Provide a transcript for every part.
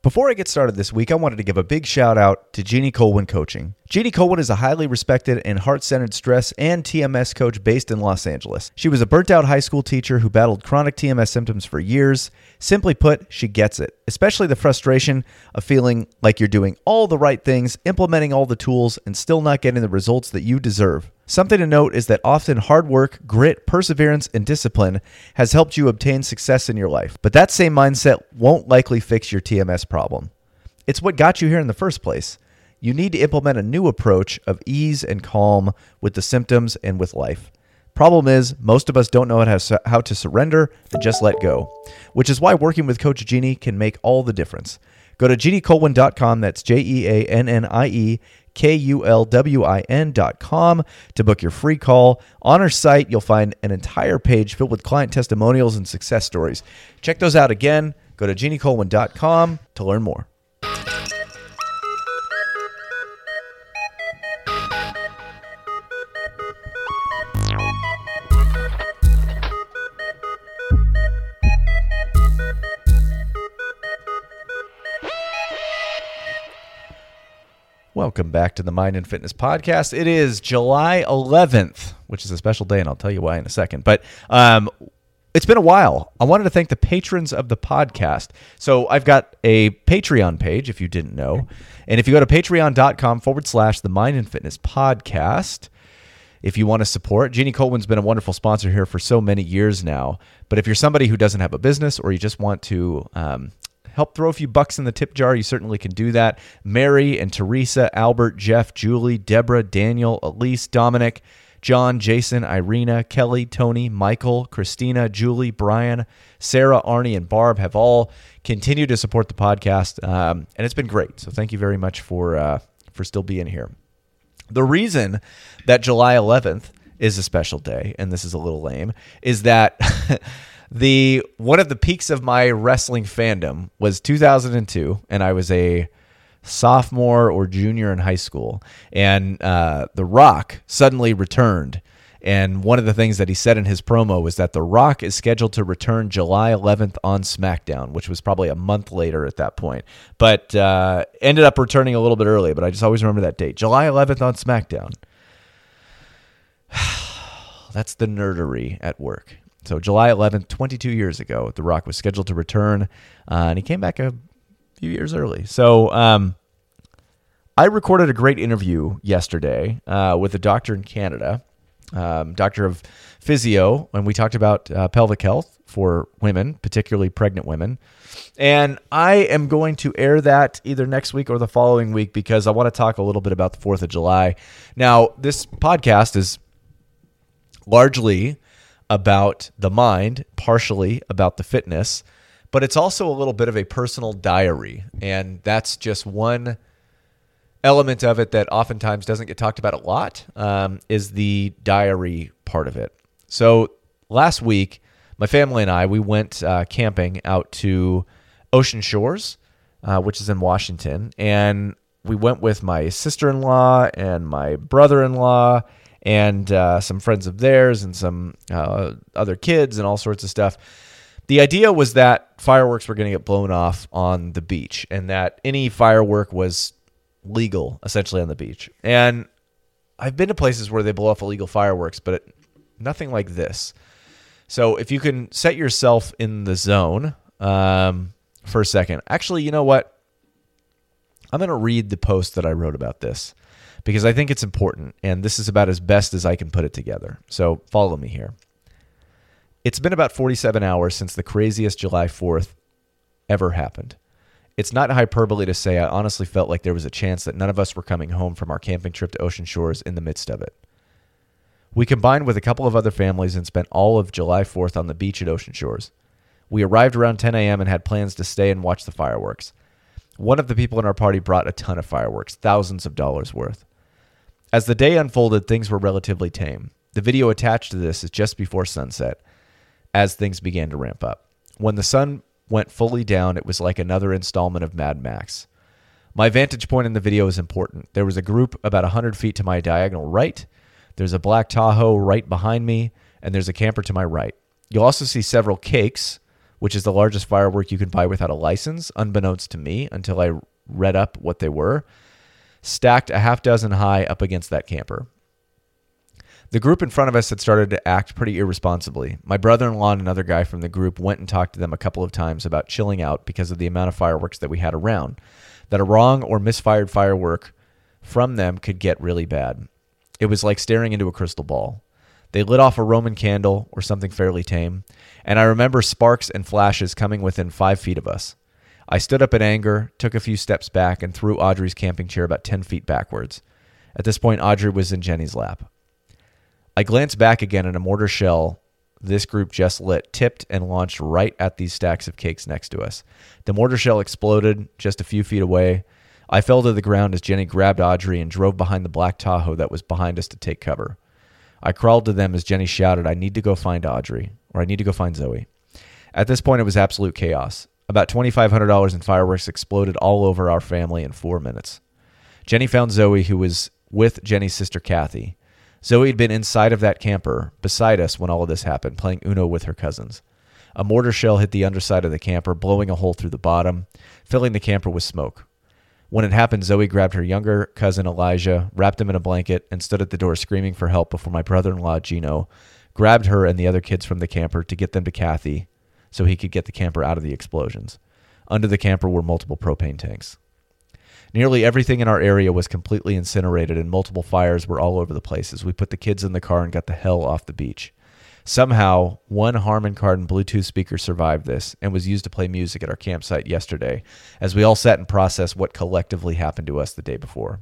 Before I get started this week, I wanted to give a big shout out to Jeannie Colwin Coaching. Jeannie Colwin is a highly respected and heart-centered stress and TMS coach based in Los Angeles. She was a burnt-out high school teacher who battled chronic TMS symptoms for years. Simply put, she gets it, especially the frustration of feeling like you're doing all the right things, implementing all the tools, and still not getting the results that you deserve. Something to note is that often hard work, grit, perseverance, and discipline has helped you obtain success in your life. But that same mindset won't likely fix your TMS problem. It's what got you here in the first place. You need to implement a new approach of ease and calm with the symptoms and with life. Problem is, most of us don't know how to surrender and just let go, which is why working with Coach Jeannie can make all the difference. Go to JeannieColwin.com, that's JeannieKulwin.com to book your free call. On our site, you'll find an entire page filled with client testimonials and success stories. Check those out again. Go to JeannieColwin.com to learn more. Welcome back to the Mind and Fitness Podcast. It is July 11th, which is a special day, and I'll tell you why in a second. But it's been a while. I wanted to thank the patrons of the podcast. So I've got a Patreon page, if you didn't know. And if you go to patreon.com/the Mind and Fitness Podcast, if you want to support, Jeannie Colwin's been a wonderful sponsor here for so many years now. But if you're somebody who doesn't have a business or you just want to help throw a few bucks in the tip jar, you certainly can do that. Mary and Teresa, Albert, Jeff, Julie, Deborah, Daniel, Elise, Dominic, John, Jason, Irina, Kelly, Tony, Michael, Christina, Julie, Brian, Sarah, Arnie, and Barb have all continued to support the podcast, and it's been great. So thank you very much for still being here. The reason that July 11th is a special day, and this is a little lame, is that one of the peaks of my wrestling fandom was 2002, and I was a sophomore or junior in high school, and The Rock suddenly returned. And one of the things that he said in his promo was that The Rock is scheduled to return July 11th on SmackDown, which was probably a month later at that point, but ended up returning a little bit early. But I just always remember that date, July 11th on SmackDown. That's the nerdery at work. So July 11th, 22 years ago, The Rock was scheduled to return, and he came back a few years early. So I recorded a great interview yesterday with a doctor in Canada, doctor of physio, and we talked about pelvic health for women, particularly pregnant women. And I am going to air that either next week or the following week because I want to talk a little bit about the 4th of July. Now, this podcast is largely about the mind, partially about the fitness, but it's also a little bit of a personal diary. And that's just one element of it that oftentimes doesn't get talked about a lot, is the diary part of it. So last week, my family and I, we went camping out to Ocean Shores, which is in Washington. And we went with my sister-in-law and my brother-in-law and some friends of theirs and some other kids and all sorts of stuff. The idea was that fireworks were going to get blown off on the beach and that any firework was legal, essentially, on the beach. And I've been to places where they blow off illegal fireworks, but nothing like this. So if you can set yourself in the zone for a second. Actually, you know what? I'm going to read the post that I wrote about this, because I think it's important, and this is about as best as I can put it together. So follow me here. It's been about 47 hours since the craziest July 4th ever happened. It's not hyperbole to say I honestly felt like there was a chance that none of us were coming home from our camping trip to Ocean Shores in the midst of it. We combined with a couple of other families and spent all of July 4th on the beach at Ocean Shores. We arrived around 10 a.m. and had plans to stay and watch the fireworks. One of the people in our party brought a ton of fireworks, thousands of dollars worth. As the day unfolded, things were relatively tame. The video attached to this is just before sunset, as things began to ramp up. When the sun went fully down, it was like another installment of Mad Max. My vantage point in the video is important. There was a group about 100 feet to my diagonal right. There's a black Tahoe right behind me, and there's a camper to my right. You'll also see several cakes, which is the largest firework you can buy without a license, unbeknownst to me until I read up what they were, stacked a half dozen high up against that camper. The group in front of us had started to act pretty irresponsibly. My brother-in-law and another guy from the group went and talked to them a couple of times about chilling out because of the amount of fireworks that we had around, that a wrong or misfired firework from them could get really bad. It was like staring into a crystal ball. They lit off a Roman candle or something fairly tame, and I remember sparks and flashes coming within 5 feet of us. I stood up in anger, took a few steps back, and threw Audrey's camping chair about 10 feet backwards. At this point, Audrey was in Jenny's lap. I glanced back again, and a mortar shell this group just lit tipped and launched right at these stacks of cakes next to us. The mortar shell exploded just a few feet away. I fell to the ground as Jenny grabbed Audrey and drove behind the black Tahoe that was behind us to take cover. I crawled to them as Jenny shouted, "I need to go find Audrey," or "I need to go find Zoe." At this point, it was absolute chaos. About $2,500 in fireworks exploded all over our family in 4 minutes. Jenny found Zoe, who was with Jenny's sister, Kathy. Zoe had been inside of that camper beside us when all of this happened, playing Uno with her cousins. A mortar shell hit the underside of the camper, blowing a hole through the bottom, filling the camper with smoke. When it happened, Zoe grabbed her younger cousin, Elijah, wrapped him in a blanket, and stood at the door screaming for help before my brother-in-law, Gino, grabbed her and the other kids from the camper to get them to Kathy so he could get the camper out of the explosions. Under the camper were multiple propane tanks. Nearly everything in our area was completely incinerated, and multiple fires were all over the place as we put the kids in the car and got the hell off the beach. Somehow, one Harman Kardon Bluetooth speaker survived this and was used to play music at our campsite yesterday as we all sat and processed what collectively happened to us the day before.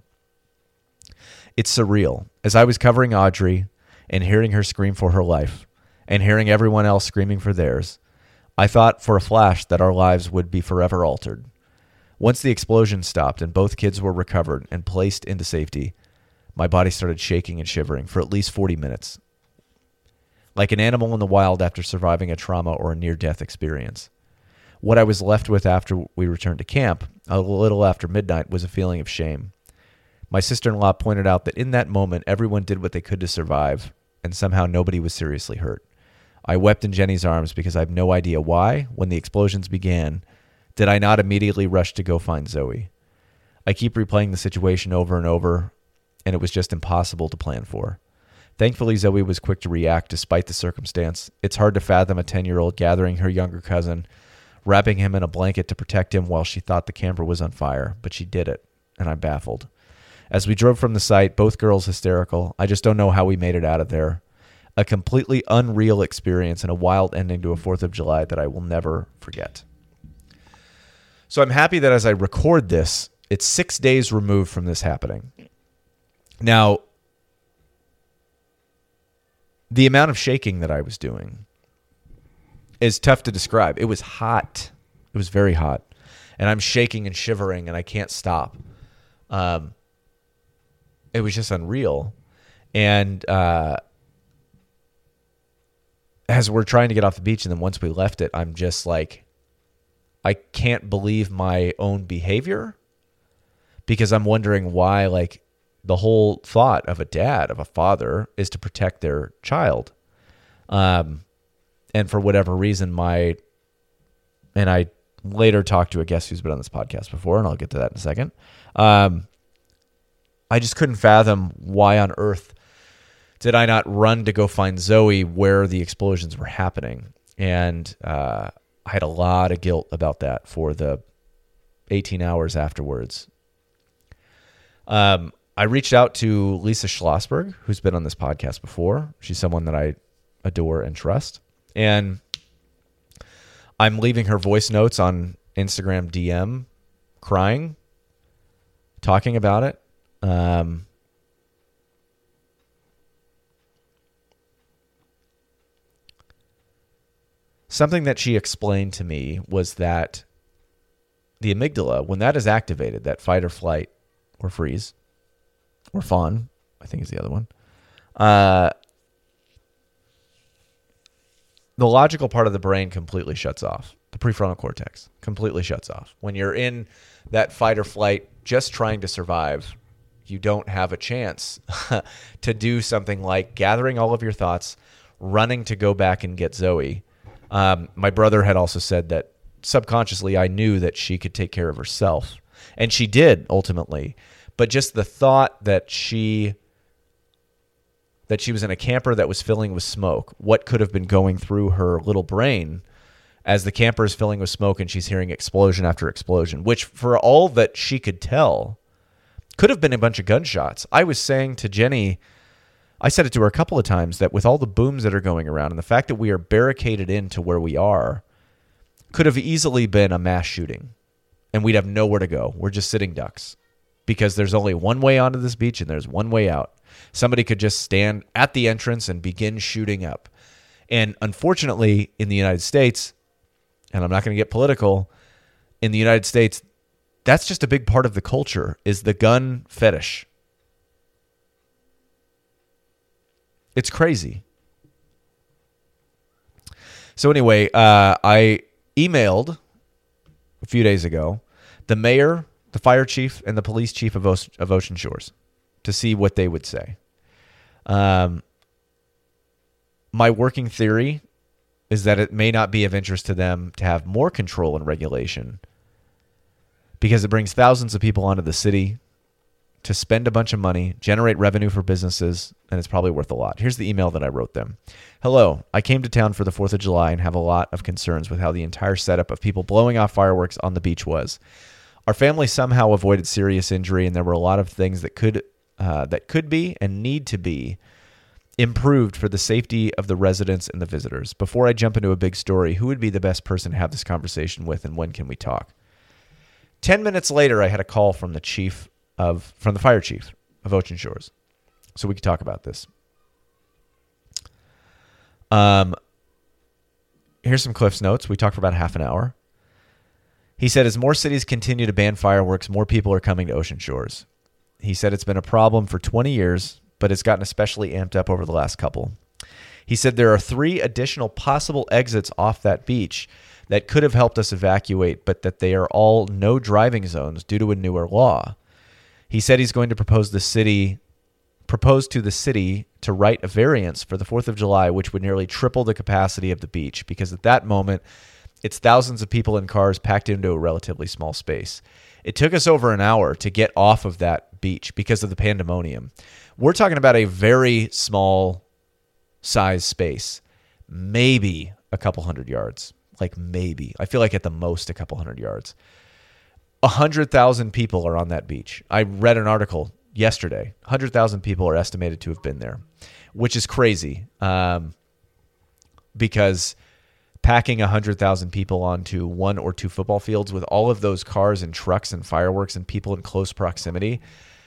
It's surreal. As I was covering Audrey and hearing her scream for her life and hearing everyone else screaming for theirs, I thought for a flash that our lives would be forever altered. Once the explosion stopped and both kids were recovered and placed into safety, my body started shaking and shivering for at least 40 minutes. Like an animal in the wild after surviving a trauma or a near-death experience. What I was left with after we returned to camp, a little after midnight, was a feeling of shame. My sister-in-law pointed out that in that moment, everyone did what they could to survive, and somehow nobody was seriously hurt. I wept in Jenny's arms because I have no idea why, when the explosions began, did I not immediately rush to go find Zoe. I keep replaying the situation over and over, and it was just impossible to plan for. Thankfully, Zoe was quick to react despite the circumstance. It's hard to fathom a 10-year-old gathering her younger cousin, wrapping him in a blanket to protect him while she thought the camper was on fire, but she did it, and I'm baffled. As we drove from the site, both girls hysterical. I just don't know how we made it out of there. A completely unreal experience and a wild ending to a 4th of July that I will never forget. So I'm happy that as I record this, it's 6 days removed from this happening. Now, the amount of shaking that I was doing is tough to describe. It was hot. It was very hot. And I'm shaking and shivering, and I can't stop. It was just unreal. And as we're trying to get off the beach, and then once we left it, I'm just like, I can't believe my own behavior, because I'm wondering why, like, the whole thought of a dad, of a father, is to protect their child. And for whatever reason, and I later talked to a guest who's been on this podcast before, and I'll get to that in a second. I just couldn't fathom why on earth did I not run to go find Zoe where the explosions were happening. And I had a lot of guilt about that for the 18 hours afterwards. I reached out to Lisa Schlossberg, who's been on this podcast before. She's someone that I adore and trust. And I'm leaving her voice notes on Instagram DM, crying, talking about it. Something that she explained to me was that the amygdala, when that is activated, that fight or flight or freeze, or fawn, I think is the other one. The logical part of the brain completely shuts off. The prefrontal cortex completely shuts off. When you're in that fight or flight, just trying to survive, you don't have a chance to do something like gathering all of your thoughts, running to go back and get Zoe, My brother had also said that subconsciously I knew that she could take care of herself. And she did ultimately. But just the thought that she was in a camper that was filling with smoke, what could have been going through her little brain as the camper is filling with smoke and she's hearing explosion after explosion, which for all that she could tell, could have been a bunch of gunshots. I was saying to Jenny, I said it to her a couple of times, that with all the booms that are going around and the fact that we are barricaded into where we are, could have easily been a mass shooting and we'd have nowhere to go. We're just sitting ducks because there's only one way onto this beach and there's one way out. Somebody could just stand at the entrance and begin shooting up. And unfortunately, in the United States, and I'm not going to get political, in the United States, that's just a big part of the culture, is the gun fetish. It's crazy. So anyway, I emailed a few days ago the mayor, the fire chief, and the police chief of Ocean Shores to see what they would say. My working theory is that it may not be of interest to them to have more control and regulation because it brings thousands of people onto the city to spend a bunch of money, generate revenue for businesses, and it's probably worth a lot. Here's the email that I wrote them. Hello, I came to town for the 4th of July and have a lot of concerns with how the entire setup of people blowing off fireworks on the beach was. Our family somehow avoided serious injury, and there were a lot of things that could be and need to be improved for the safety of the residents and the visitors. Before I jump into a big story, who would be the best person to have this conversation with, and when can we talk? 10 minutes later, I had a call from the fire chief of Ocean Shores, so we could talk about this. Here's some Cliff's notes. We talked for about half an hour. He said, as more cities continue to ban fireworks, more people are coming to Ocean Shores. He said it's been a problem for 20 years, but it's gotten especially amped up over the last couple. He said there are 3 additional possible exits off that beach that could have helped us evacuate, but that they are all no driving zones due to a newer law. He said he's going to propose to the city to write a variance for the 4th of July, which would nearly triple the capacity of the beach, because at that moment, it's thousands of people in cars packed into a relatively small space. It took us over an hour to get off of that beach because of the pandemonium. We're talking about a very small size space, maybe a couple hundred yards, like maybe. I feel like at the most a couple hundred yards. 100,000 people are on that beach. I read an article yesterday. 100,000 people are estimated to have been there, which is crazy because packing 100,000 people onto 1 or 2 football fields with all of those cars and trucks and fireworks and people in close proximity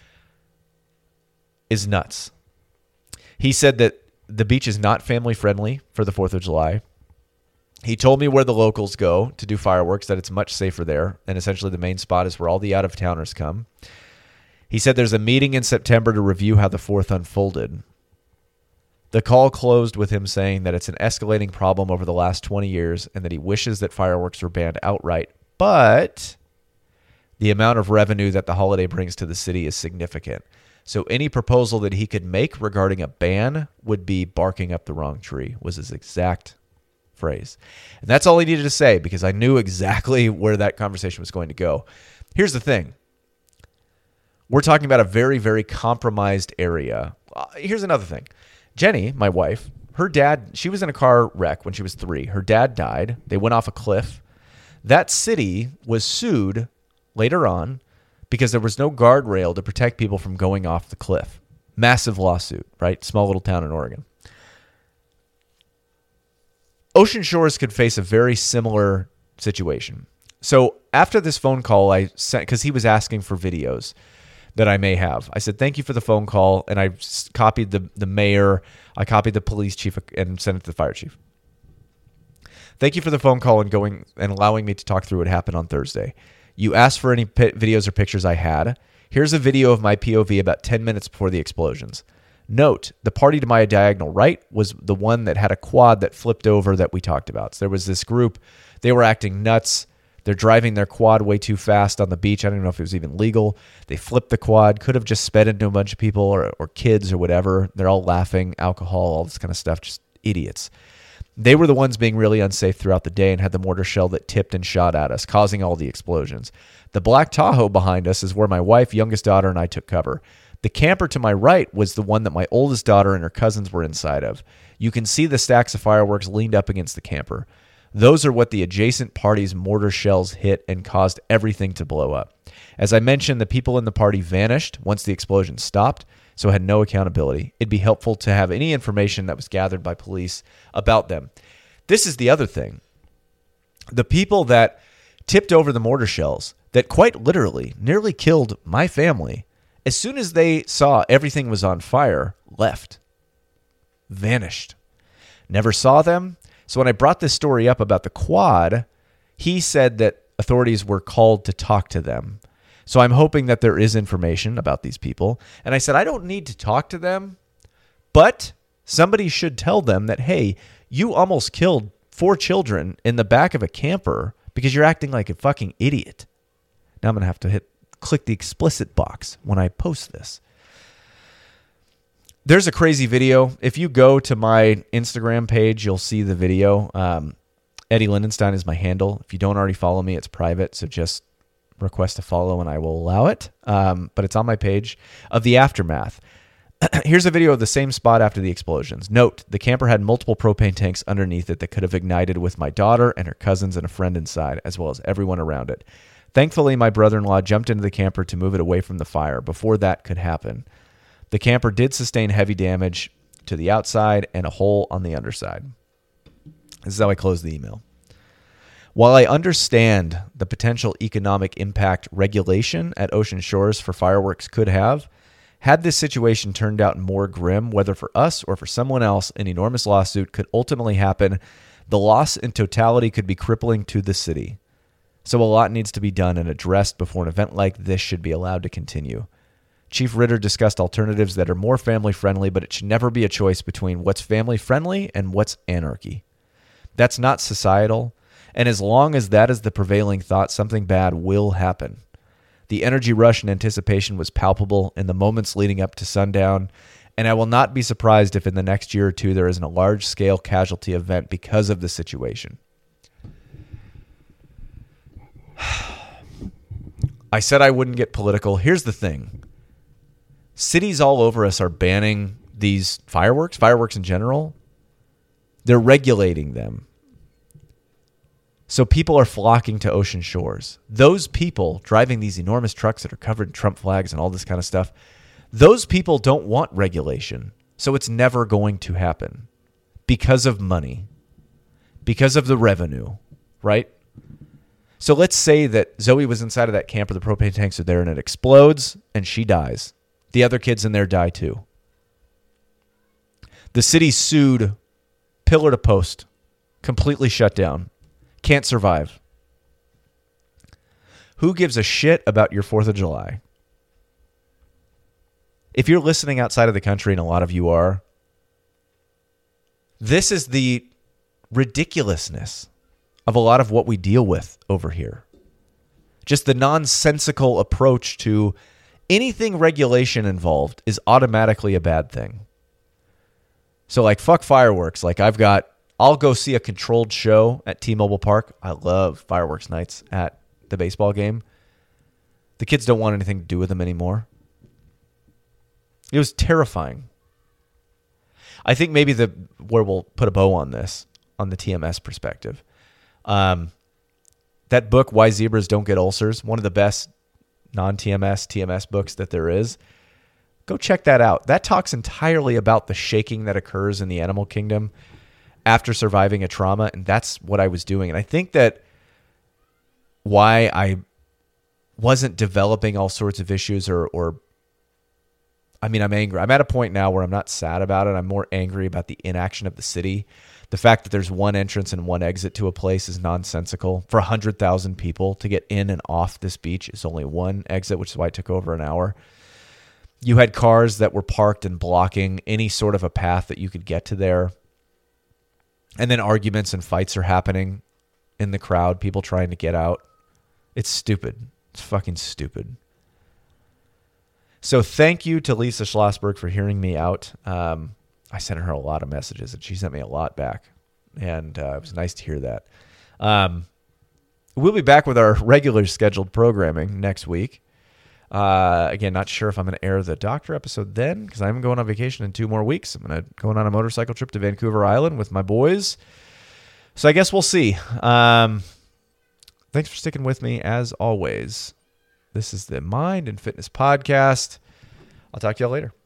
is nuts. He said that the beach is not family friendly for the 4th of July. He told me where the locals go to do fireworks, that it's much safer there, and essentially the main spot is where all the out-of-towners come. He said there's a meeting in September to review how the 4th unfolded. The call closed with him saying that it's an escalating problem over the last 20 years and that he wishes that fireworks were banned outright, but the amount of revenue that the holiday brings to the city is significant. So any proposal that he could make regarding a ban would be barking up the wrong tree, was his exact phrase. And that's all he needed to say, because I knew exactly where that conversation was going to go. Here's the thing. We're talking about a very, very compromised area. Here's another thing. Jenny, my wife, her dad, she was in a car wreck when she was 3. Her dad died. They went off a cliff. That city was sued later on because there was no guardrail to protect people from going off the cliff. Massive lawsuit, right? Small little town in Oregon. Ocean Shores could face a very similar situation. So after this phone call I sent, because he was asking for videos that I may have, I said, thank you for the phone call. And I copied the mayor. I copied the police chief and sent it to the fire chief. Thank you for the phone call and going and allowing me to talk through what happened on Thursday. You asked for any videos or pictures I had. Here's a video of my POV about 10 minutes before the explosions. Note, the party to my diagonal right was the one that had a quad that flipped over that we talked about. So there was this group. They were acting nuts. They're driving their quad way too fast on the beach. I don't even know if it was even legal. They flipped the quad. Could have just sped into a bunch of people or kids or whatever. They're all laughing, alcohol, all this kind of stuff. Just idiots. They were the ones being really unsafe throughout the day and had the mortar shell that tipped and shot at us, causing all the explosions. The black Tahoe behind us is where my wife, youngest daughter, and I took cover. The camper to my right was the one that my oldest daughter and her cousins were inside of. You can see the stacks of fireworks leaned up against the camper. Those are what the adjacent party's mortar shells hit and caused everything to blow up. As I mentioned, the people in the party vanished once the explosion stopped, so had no accountability. It'd be helpful to have any information that was gathered by police about them. This is the other thing. The people that tipped over the mortar shells that quite literally nearly killed my family, as soon as they saw everything was on fire, left. Vanished. Never saw them. So when I brought this story up about the quad, he said that authorities were called to talk to them. So I'm hoping that there is information about these people. And I said, I don't need to talk to them, but somebody should tell them that, hey, you almost killed 4 children in the back of a camper because you're acting like a fucking idiot. Now I'm going to have to click the explicit box when I post this. There's a crazy video. If you go to my Instagram page, you'll see the video. Eddie Lindenstein is my handle. If you don't already follow me, it's private, so just request a follow and I will allow it. But it's on my page of the aftermath. Here's a video of the same spot after the explosions. Note, the camper had multiple propane tanks underneath it that could have ignited with my daughter and her cousins and a friend inside, as well as everyone around it. Thankfully, my brother-in-law jumped into the camper to move it away from the fire before that could happen. The camper did sustain heavy damage to the outside and a hole on the underside. This is how I close the email. While I understand the potential economic impact regulation at Ocean Shores for fireworks could have, had this situation turned out more grim, whether for us or for someone else, an enormous lawsuit could ultimately happen. The loss in totality could be crippling to the city. So a lot needs to be done and addressed before an event like this should be allowed to continue. Chief Ritter discussed alternatives that are more family-friendly, but it should never be a choice between what's family-friendly and what's anarchy. That's not societal, and as long as that is the prevailing thought, something bad will happen. The energy rush and anticipation was palpable in the moments leading up to sundown, and I will not be surprised if in the next year or two there isn't a large-scale casualty event because of the situation. I said I wouldn't get political. Here's the thing. Cities all over us are banning these fireworks in general. They're regulating them. So people are flocking to Ocean Shores. Those people driving these enormous trucks that are covered in Trump flags and all this kind of stuff, those people don't want regulation. So it's never going to happen because of money, because of the revenue, right? So let's say that Zoe was inside of that camper, the propane tanks are there, and it explodes, and she dies. The other kids in there die too. The city sued, pillar to post, completely shut down. Can't survive. Who gives a shit about your 4th of July? If you're listening outside of the country, and a lot of you are, this is the ridiculousness of a lot of what we deal with over here. Just the nonsensical approach to anything regulation involved is automatically a bad thing. So like, fuck fireworks. Like I'll go see a controlled show at T-Mobile Park. I love fireworks nights at the baseball game. The kids don't want anything to do with them anymore. It was terrifying. I think maybe where we'll put a bow on this, on the TMS perspective. That book, Why Zebras Don't Get Ulcers, one of the best non-TMS, TMS books that there is. Go check that out. That talks entirely about the shaking that occurs in the animal kingdom after surviving a trauma, and that's what I was doing. And I think that why I wasn't developing all sorts of issues I'm angry. I'm at a point now where I'm not sad about it. I'm more angry about the inaction of the city. The fact that there's one entrance and one exit to a place is nonsensical. For 100,000 people to get in and off this beach is only one exit, which is why it took over an hour. You had cars that were parked and blocking any sort of a path that you could get to there. And then arguments and fights are happening in the crowd, people trying to get out. It's stupid. It's fucking stupid. So thank you to Lisa Schlossberg for hearing me out. I sent her a lot of messages, and she sent me a lot back. and it was nice to hear that. We'll be back with our regular scheduled programming next week. Again, not sure if I'm going to air the doctor episode then, because I'm going on vacation in 2 more weeks. I'm going on a motorcycle trip to Vancouver Island with my boys. So I guess we'll see. Thanks for sticking with me as always. This is the Mind and Fitness Podcast. I'll talk to y'all later.